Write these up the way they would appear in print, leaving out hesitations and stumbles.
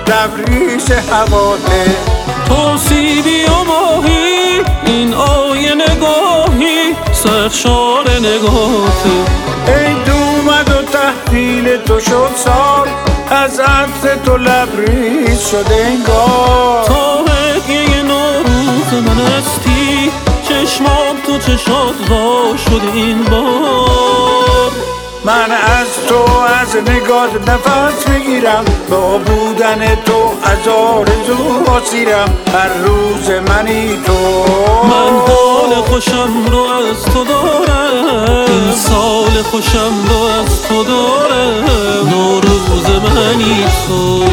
لبریز هواته. تو سیبی و ماهی این آیه نگاهی سرشار نگاهته. ای دومد و تحویل تو شد سال از عطر تو لبریز شده انگار. تا هدیه نوروز من هستی چشمام تو چشات وا شده این بار. من از تو از نگات نفس میگیرم با بودن تو از آرزو اسیرم هر روز منی تو. من حال خوشم رو از تو دارم این سال خوشم رو از تو دارم نوروز منی تو.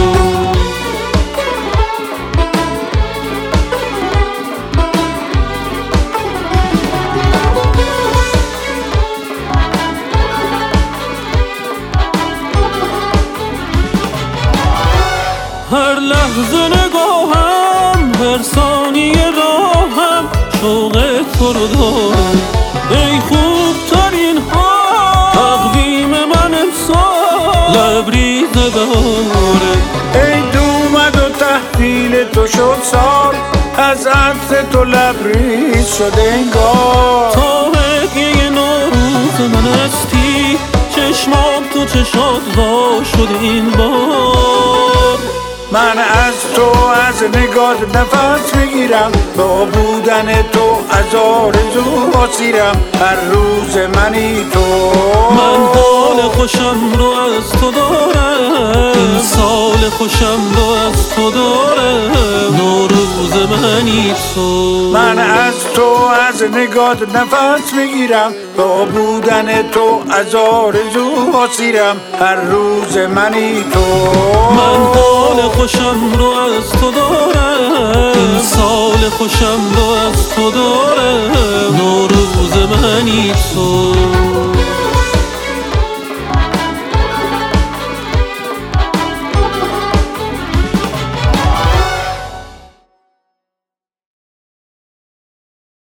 هر لحظه نگاهم هر ثانیه راهم شوق تو رو دارم. ای خوبترین ها تقویم من امسال لبریز بهاره. ای دومد و تحویل تو شد سال از عطر تو لبریز شده انگار. تا هدیه نوروز من هستی چشمام تو چشات وا شده این بار. من از تو از نگات نفس میگیرم با بودن تو از آرزو اسیرم هر روز منی تو. من حال خوشم رو از تو دارم این سال خوشم رو از تو دارم نوروز منی تو. من از تو از نگات نفس میگیرم با بودن تو از آرزو اسیرم هر روز منی تو. من حال خوشم رو از تو دارم این سال خوشم رو از تو دارم